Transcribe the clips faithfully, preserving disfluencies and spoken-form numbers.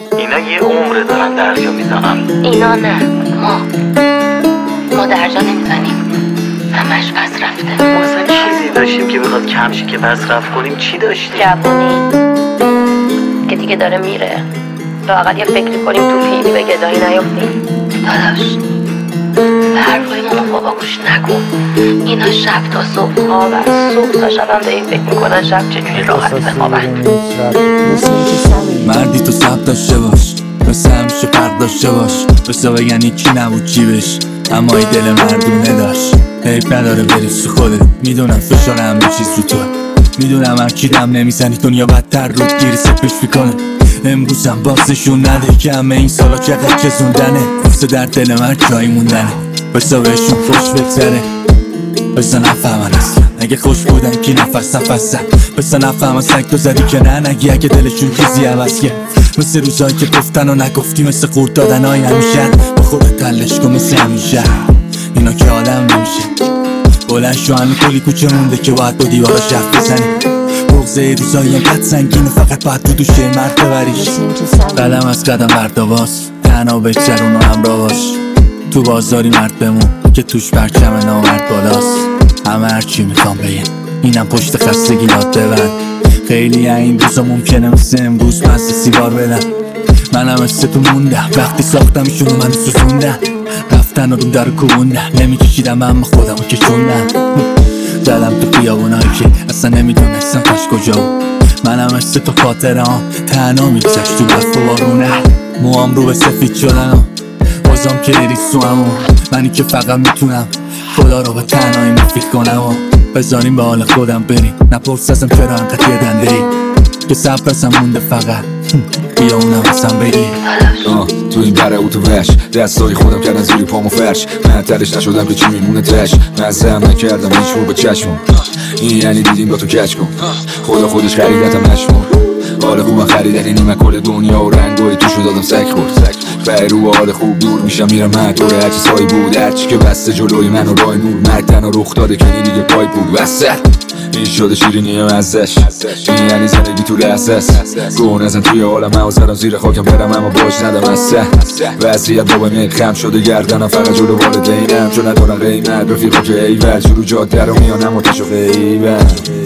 اینا یه عمره دارن دریا میزنن. اینا نه، ما ما درجا نمیزنیم، همش پس رفته. ما اصلا چیزی داشتیم که بخواد کمشی که پس رفت کنیم؟ چی داشتیم؟ جوانی که دیگه داره میره، لااقل یه فکری کنیم تو فیلی به گدایی نیافتیم. داداش به حرفای مامان بابا گوش نکن، اینا شب تا صبح خوابن، صبح تا شب هم به این فکر میکنن شب چجوری راحت بخوابن. مردی تو سب داشته باش، مثل همیشه فرق داشته باش، بسا بگن یکی نبود جیبش اما ای دل مردونه داشت. حیف نداره بری سو خودت، میدونم فشار همه چیز رو تو، میدونم هر کی دم نمیزنی دنیا بدتر رود گیری سپش میکنه. امروزم بازشون نده که همه این سالا چقدر چزوندنه، واسه در دل من جایی موندنه، بسا بهشون خوش بگذره، بسا نفهمن اصلا اگه خوش بودن که نفس نفسن، بسا نفهمن سگ تو زدی که نه نگی اگه دلشون چیزی عوض کرد. مثل روزایی که گفتن و نگفتی، مثل قورت دادن های همیشه، با خودت تلش کن مثل همیشه. اینا که آدم نمیشه، بلند شو همین کلی کوچه مونده که باید با دیوارا شرف بزنی. بغضه روزایی انقدر سنگینه فقط باید تو دوشه مرد ببریش. قدم از قدم بردواز، تنها بگذرون و همراه باش. تو بازاری مرد بمون که توش پرچم نامرد بالاست. همه هرچی میخوام بگن اینم پشت خستگی یاد ببرن. خیلی این روزا ممکنه مثل امروز مست سیگار بدن، منم مثل تو موندم وقتی ساختمشون و من سوزوندم. رفتن و روم در کوبوندن، نمیکشیدم اما خودمو کشوندم. زدم تو خیابونایی که اصلا نمیدونستم کاش کجا بود. منم مثل تو خاطرام تنها میگذشت تو برف و بارونه. موام رو به سفید شدن بازم که نریز تو همون، منی که فقط میتونم خدا رو به تنهایی مفید کنم و بذاریم به حال خودم بریم. نپرس ازم چرا انقدر یه دنده ای که سبرسم مونده فقط بیا اونم ازم بگی. تو این بره او تو وش دستای خودم کردن زیری پامو فرش، من تلش نشدم که چی میمونه تش، مزه هم نکردم هیچ رو به چشمم. این یعنی دیدیم با تو کچ کن، خدا خودش خریدتم نشمار. حال خوبم خریدنی نیمه کل دنیا و رنگوی توشو دادم سک خورد. فرو حال خوب دور میشم میرم من دوره هرچی سایی بود، هرچی که بسته جلوی من و رای نور مرگ تنها رخ داده کنی دیگه پای بود وسط. این شده شیرینی ازش، این یعنی زندگی تو لحظه است. گون ازن توی حالم من و زدم زیر خاکم برم اما باش ندم از سه. وضعیت بابا میل خم شده گردنم فقط جلو والدینم، چون ندارن قیمت رفیقا که ایول جلو جاده رو میانم آتش و غیبه.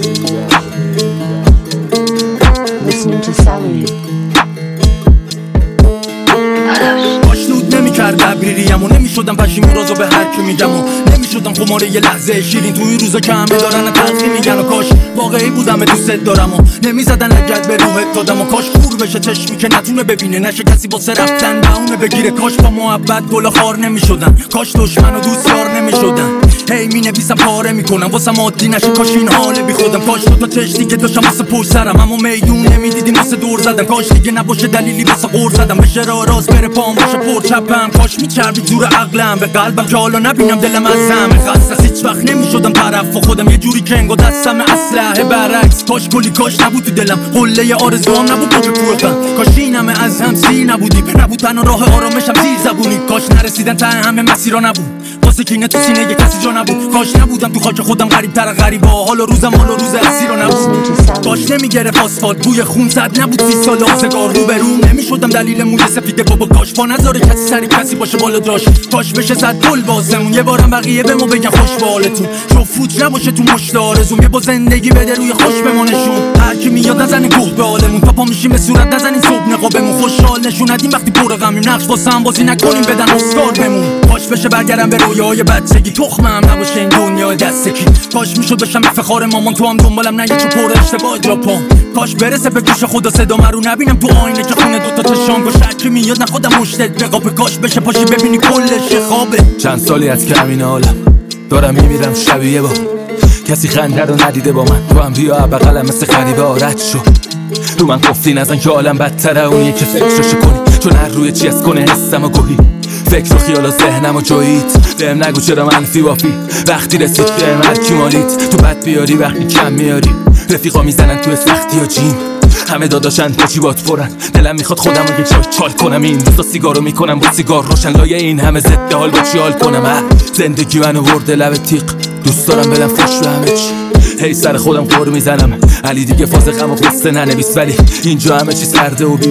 آشنود نمیکرد تبریریم و نمیشدم پشیمون رازو به هر کی میگم و نمیشدم خماره یه لحظه شیرین توی روزا که همه دارن تلخی میگن و کاش واقعی بودم دوست دارم و نمیزدن لگد به روحت دادم و کاش کور بشه چشمی که نتونه ببینه، نشه کسی واسه رفتن بهونه بگیره. کاش با محبت گل خار نمیشدن، کاش دشمن و دوست یار نمیشدن. هی می نویسم پاره میکنم واسه عادی نشه کاش این حال بی خودم. کاش تو تا چشتی که داشتم واسه پشت سرم اما میدون نمیدیدیم واسه دور زدن. کاش دیگه نباشه دلیلی واسه قور زدم، بشه راه راست بره پام باشه پر چپم. کاش میچربی دور عقلم به قلبم که حالا نبینم دلم از زمه خسته. هیچ وقت نمیشدم طرف و خودم یه جوری کنگو دستم اسلحه برعکس. کاش کلی کاش نبود تو دلم قله آرزوام نبود تو کوهتم. کاش این همه از هم سیر نبودیم، نبود تنها راه آرامشم زیر زبونی. کاش نرسیدن ته همه مسیرا نبود واسه کینه تو سینه یه کسی جا نبود. کاش نبودم تو خاک خودم غریب تر غریبا، حالا روزم حالا روز اسیرا نبود. کاش نمیگرفت آسفالت بوی خون زد نبود سی سال آزگار رو به روم نمیشدم دلیل موی سفید بابا. کاش پا نذاره کسی سری کسی باشه بالا جاش، کاش بشه زد گل واسمون یه بارم بقیه بمو بگن خوش به حالتون. جو فوت نباشه تو مشت آرزوم، یه با زندگی بده روی خوش بمونشون. هر کی میاد نزنه گوه به حالمون، تا پا میشیم به صورت نزنین صبح نقابمون. خوشحال نشون ندیم وقتی پر غمیم، نقش واسه هم بازی نکنیم بدن اسکار بمون. کاش بشه برگردم به رویای بچگی، تخمم نباشه این دنیا دستکی. کاش میشد بشم افتخار مامان، تو هم دنبالم نگه چو پر اشتباه جا پام. کاش برسه به گوش خدا صدا رو نبینم تو آینه که خونه دوتا چشام. کاش هر کی میاد نه خودم مشتت بقاپه، کاش بشه پاشی ببینی کلش خوابه. چند سالی از که همین حالم دارم میمیرم شبیه با کسی خنده رو ندیده با من. تو هم بیا بغلم مثل غریبه آرد شو، رو من گفتی نزن که عالم بدتره اونیه که فکرشو کنی، چون هر روی چی از کنه حسم و گوهی. فکر و خیال و ذهنم و جاییت بهم نگو چرا منفی وافی، وقتی رسید بهم هر کی مالیت. تو بد بیاری وقتی کم میاری، رفیقا میزنن تو سختی و جیم. همه داداشن پاچی بات پرن، دلم میخواد خودم رو یه جای چال کنم. این روزا سیگارو میکنم با سیگار روشن، لایه این همه ضد حال با چی حال کنم. زندگی منو ورده لب تیغ، دوست دارم بدم فش به همه چی. هی سر خودم قور میزنم علی دیگه فاز غم و قصه ننویس، ولی اینجا همه چی سرده و بیرو.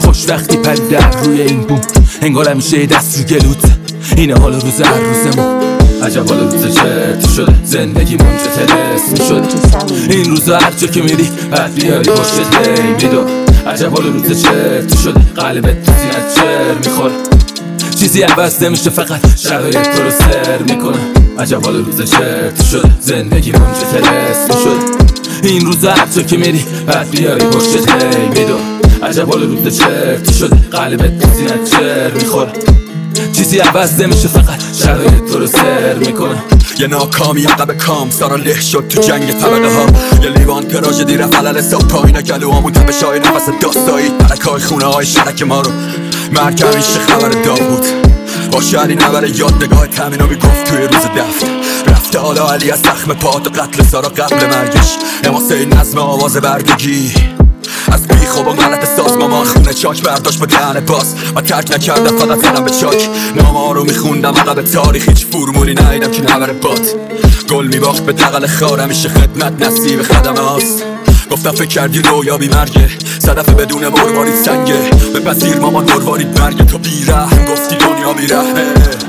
خوش وقتی پرید در روی این بوم، انگار همیشه دست رو گلوت. اینه حال روز هر روزمون. عجب حال روز چرت شده، زندگی منجه تلس میشد. این روزا هر جا که میری بعد بیاری پشت دی میدو. عجب حال روز چرت شده، قلبت تو سینت چر میخوره. چیزی عوض نمیشه فقط شرایط تو رو سر میکنه. عجب حال روز چرت شده، زندگی منجه تلس میشد. این روزا هر جا که میری بعد بیاری پشت دی میدو. عجب حال روز چرت شده، قلبت تو سینت چر میخوره. چیزی عوض نمیشه فقط شرایط تو رو سر میکنه. یه ناکامی عقب کام سارا له شد تو جنگ طبقه ها. یه لیوان تراژدی رفت علل صبح پایین گلوامون تپش های نفس داستایی. ترکای خونه های شرک ما رو مرگ همیشه خبر داوود. با شهری نبره یاد نگاه تمینو میگفت توی روز دفت. رفته حالا علی از زخم پات و قتل سارا قبل مرگش. اماسه نظم آواز بردگی از بیخواب و غلط ساز. مامان خونه چاک برداشت با دهن باز و ترک نکردم فقط زدم به چاک. نامه رو میخوندم عقب تاریخ، هیچ فرمولی ندیدم که نبره باد. گل میباخت به دقل خار، همیشه خدمت نصیب خدمه هاست. گفتم فکر کردی رویا بی مرگه، صدف بدون مروارید سنگه. بپذیر مامان مروارید مرگه، تو بیرحم گفتی دنیا بیرحمه.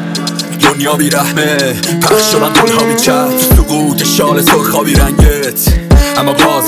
دنیا بیرحمه پخش شدن گلها بیچت، سقوط شال سرخابی رنگت. اما باز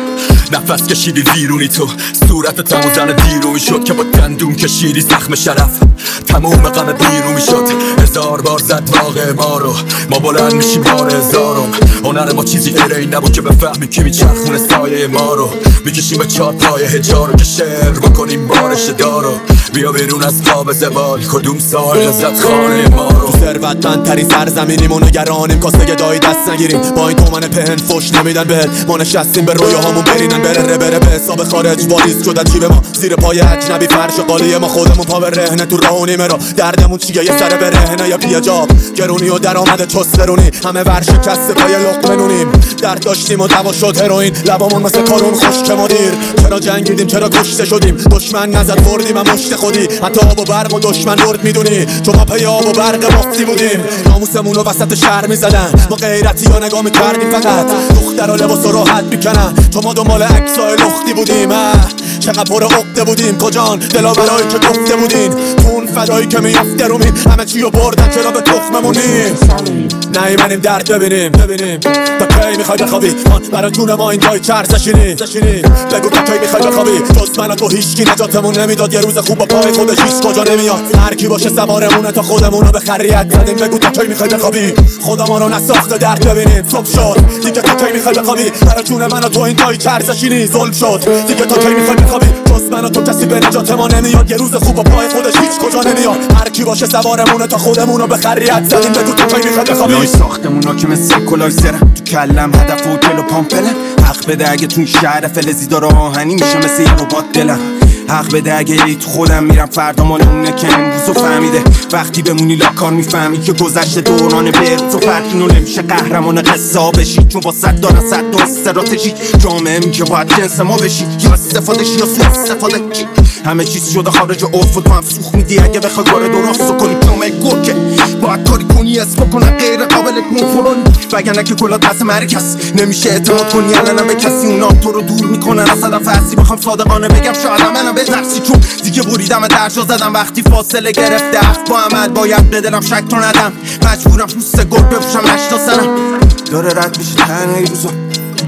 نفس کشیدی ویرونی تو، صورت تمو زن دیرو میشد که با دندون کشیدی زخم شرف. تموم غم بیرو میشد، هزار بار زد واقع ما رو. ما بلند میشیم بار هزارم. هنر ما چیزی غیر این نبود که بفهمیم که میچرخونه سایه ما رو. میکشیم به چهار پای هجارو که شعر بکنیم بارش دارو. بیا بیرون از خواب زبال، کدوم سال لذت خانه ما رو. ثروتمندترین سرزمینیم و نگرانیم کاسه گدایی دست نگیریم. با این تومن پهن فش نمیدن بهت، ما نشستیم به رویاهامون برینن بره بره به حساب خارج واریز شدن جیب ما. زیر پای اجنبی فرش قالی ما، خودمون پا به رهنه تو راه و نیمه را. دردمون چیه یه سر به رهنه یا بیجاب گرونی و درآمد چسترونی. همه ورشکسته پای لقمه نونیم، درد داشتیم و دوا شد هروئین. لبامون مثل کارون خشک مدیر. چرا جنگیدیم چرا کشته شدیم، دشمن نزد بردیم و مشت خودی. حتی آب و برق و دشمن برد میدونی، چون ما پی آب و برق مفتی بودیم. ناموسمون رو وسط شهر میزدن، ما غیرتی ها نگاه میکردیم فقط. دختر و لباس و راحت میکنن، چون ما دنبال عکسای لختی بودیم. چقدر پر عقده بودیم کجان دلاورایی که گفته بودین. تو اون فدایی که میفته رومین، همه چی رو بردن چرا به تخممونیم. نیومدیم درد ببینیم ببینیم تا کی میخوای بخوابی. آن برای جون ما این جای چرزشینی بگو تا کی میخوای بخوابی. جز من و تو هیچکی نجاتمون نمیداد، یه روز خوب با پای خودش هیچ کجا نمیاد. هر کی باشه سوارمونه تا خودمونو به خریت زدیم. بگو تا کی میخوای بخوابی، خدا ما رو نساخته درد ببینیم. صبح شد دیگه تا کی میخوای بخوابی، برای جون من و تو این جای چرزشینی ظلم شد. دیگه تا کی میخوای بخوابی، جز من و تو کسی به نجات ما نمیاد. یه روز خوب با پای خودش هیچ کجا نمیاد. هر کی باشه سوارمونه تا خودمونو به خریت زدیم. بگو تا کی میخوای بخوابی. لای ساختمونا که مثل کلای سرم تو کلم هدف و دل و پامپلم. حق بده اگه تو شهر فلزی داره آهنی میشه مثل یه ربات دلم. حق بده اگه ای تو خودم میرم فردا مالمونه که امروزو فهمیده. وقتی بمونی لاکار میفهمی که گذشته دوران بروز و فرقینو نمیشه قهرمان قصه ها بشی. چون با صد دارن صد دو استراتژی جامعه میگه باید جنس ما بشی. یا استفاده شی یا سوء استفاده کی، همه چیز شده خارج عرف و تو هم سوخ میدی. اگه بخوای کار درستو کنی جامعه گرکه باید کاری کنی اسم بکنه غیر قابل کنترل. وگرنه که کلات بس مرکز نمیشه اعتماد کنی الان به کسی. اونا تو رو دور میکنن از هدف اصلی. بخوام صادقانه بگم شاید منم بترسی، چون دیگه بریدم درجا زدم. وقتی فاصله گرفته عهد با عمل باید به دلم شک تو ندم. مجبورم پوست گرگ بپوشم نشناسنم. داره رد میشه تنه ای روزا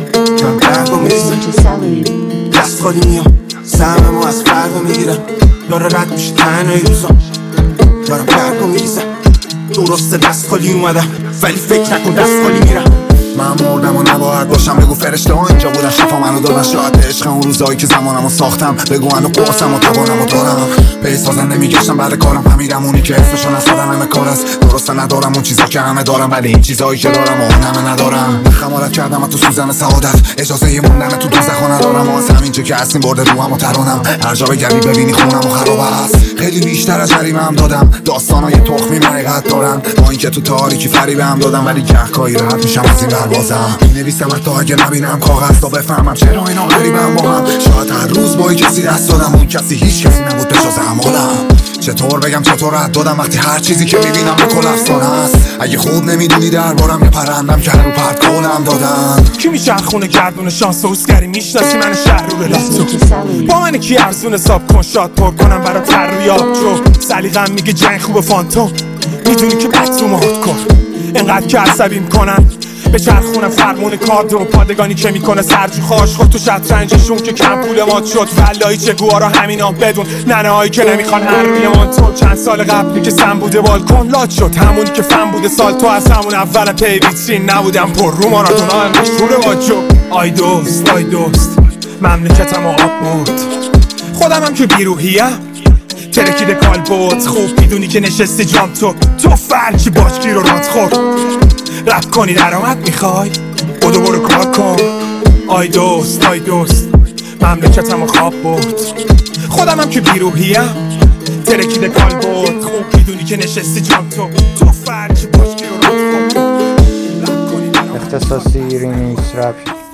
من برگو میریزم، دست خالی میام سهم ما از فرقو میگیرم. داره رد میشه تنه ای روزا دارم برگو میریزم. درسته دست خالی اومدم ولی فکر نکن دست خالی میرم. من مردم و نباید باشم، بگو فرشته ها اینجا بودن شفا منو دادن. شاید عشق اون روزایی که زمانمو ساختم، بگو منو قرصم و توانمو دارم. به سازن نمیگشتم بعد کارم، فهمیدم اونی که اسمشو نسادن همه کار است. درسته ندارم اون چیزا که همه دارم، ولی این چیزایی که دارم اون همه ندارم. خمارت کردم تو سوزن سعادت، اجازه ی موندن تو دوزخو ندارم. از همینجا که هستیم برده روحم و ترانم. هر جا بگردی ببینی خونم و خراب است. خیلی بیشتر از جریمه هم دادم، داستانای تخمی حقیقت دارن. با اینکه تو تاریکی فریب هم دادم، ولی گهگاهی راحت میشم از این دروازم. می‌نویسم حتی اگه نبینم کاغذ تا بفهمم چرا اینا غریبم با هم. شاید هر روز با کسی دست دادم، اون کسی هیچ کسی نبود به جز اعمالم. چطور بگم چطور رد دادم وقتی هر چیزی که میبینم به کل افسانه است. اگه خوب نمیدونی دربارم یه پرندم که هر رو پرد کنم دادن. کی میچرخونه گردون شانس و اسکری میشناسی من شهر رو بلاتو با من کی ارزون حساب کن شاد پر کنم برا تریاب جو سلیقم میگه جنگ خوب فانتوم میدونی که بطوم هات کن اینقدر که عصبی میکنن به چرخونه فرمون کارد و پادگانی که میکنه سرجو خاش خود تو شطرنجشون که کم پول مات شد ولایی چه گوارا همینا بدون ننه هایی که نمیخوان هر روی من تو چند سال قبلی که سم بوده بالکن لات شد همونی که فن بوده سال تو از همون اول پی ویترین نبودم پر رو ماراتونا هم مشهور واجو آی دوست آی دوست مملکتم آب برد خودم هم که بیروحیم ترکیده کال بود خوب میدونی که نشستی جام تو تو فرچی باشگیر رو رات خور رپ کنی درآمد میخوای بودو برو کار کن آی دوست آی دوست مملکتم خواب برد خودم هم که بیروحیم ترکیده کال بود خوب میدونی که نشستی جام تو تو فرچی باشگیر رو رات خور رپ کنی درآمد اختصاصی ریمیکس رپ